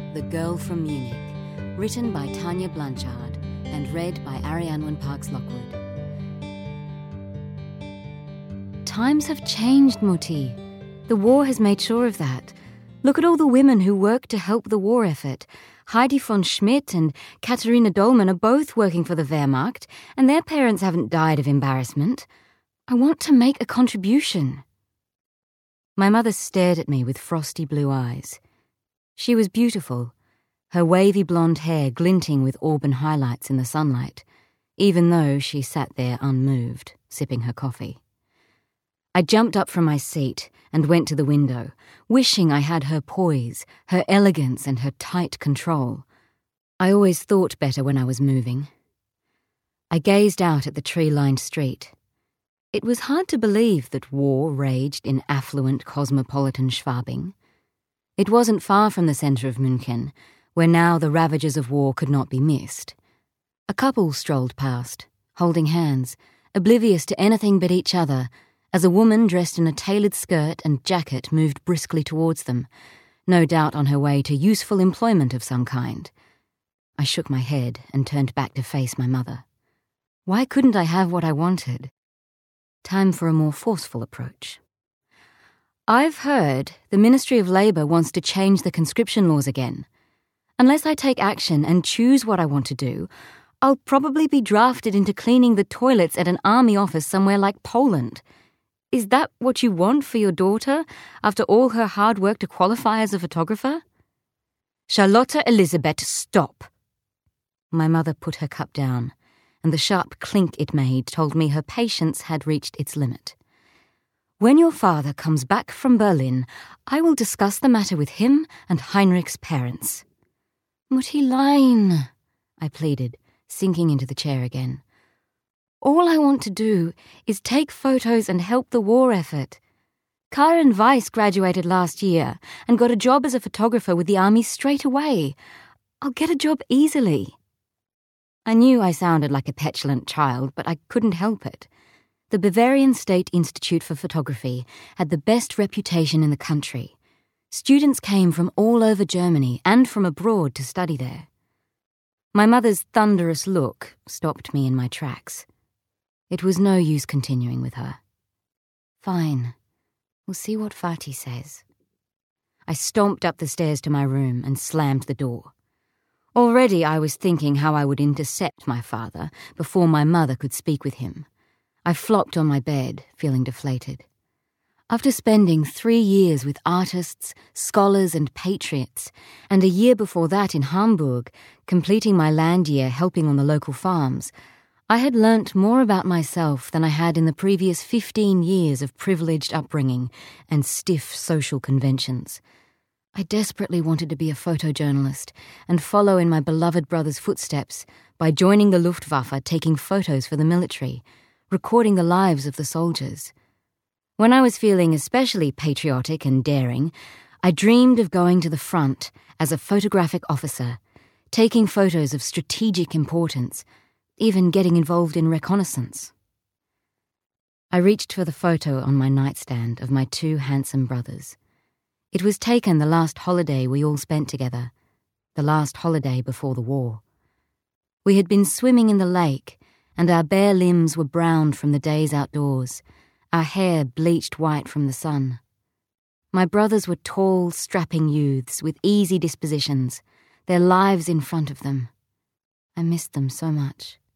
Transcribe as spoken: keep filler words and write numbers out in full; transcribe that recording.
The Girl from Munich, written by Tanya Blanchard and read by Arianwen Parks-Lockwood. Times have changed, Mutti. The war has made sure of that. Look at all the women who work to help the war effort. Heidi von Schmidt and Katharina Dolman are both working for the Wehrmacht, and their parents haven't died of embarrassment. I want to make a contribution. My mother stared at me with frosty blue eyes. She was beautiful, her wavy blonde hair glinting with auburn highlights in the sunlight, even though she sat there unmoved, sipping her coffee. I jumped up from my seat and went to the window, wishing I had her poise, her elegance and her tight control. I always thought better when I was moving. I gazed out at the tree-lined street. It was hard to believe that war raged in affluent cosmopolitan Schwabing. It wasn't far from the centre of München, where now the ravages of war could not be missed. A couple strolled past, holding hands, oblivious to anything but each other, as a woman dressed in a tailored skirt and jacket moved briskly towards them, no doubt on her way to useful employment of some kind. I shook my head and turned back to face my mother. Why couldn't I have what I wanted? Time for a more forceful approach. I've heard the Ministry of Labour wants to change the conscription laws again. Unless I take action and choose what I want to do, I'll probably be drafted into cleaning the toilets at an army office somewhere like Poland. Is that what you want for your daughter, after all her hard work to qualify as a photographer? Charlotte Elisabeth, stop! My mother put her cup down, and the sharp clink it made told me her patience had reached its limit. When your father comes back from Berlin, I will discuss the matter with him and Heinrich's parents. Muttilein, I pleaded, sinking into the chair again. All I want to do is take photos and help the war effort. Karen Weiss graduated last year and got a job as a photographer with the army straight away. I'll get a job easily. I knew I sounded like a petulant child, but I couldn't help it. The Bavarian State Institute for Photography had the best reputation in the country. Students came from all over Germany and from abroad to study there. My mother's thunderous look stopped me in my tracks. It was no use continuing with her. Fine. We'll see what Fatih says. I stomped up the stairs to my room and slammed the door. Already I was thinking how I would intercept my father before my mother could speak with him. I flopped on my bed, feeling deflated. After spending three years with artists, scholars and patriots, and a year before that in Hamburg, completing my land year helping on the local farms, I had learnt more about myself than I had in the previous fifteen years of privileged upbringing and stiff social conventions. I desperately wanted to be a photojournalist and follow in my beloved brother's footsteps by joining the Luftwaffe taking photos for the military, recording the lives of the soldiers. When I was feeling especially patriotic and daring, I dreamed of going to the front as a photographic officer, taking photos of strategic importance, even getting involved in reconnaissance. I reached for the photo on my nightstand of my two handsome brothers. It was taken the last holiday we all spent together, the last holiday before the war. We had been swimming in the lake, and our bare limbs were browned from the days outdoors, our hair bleached white from the sun. My brothers were tall, strapping youths with easy dispositions, their lives in front of them. I missed them so much.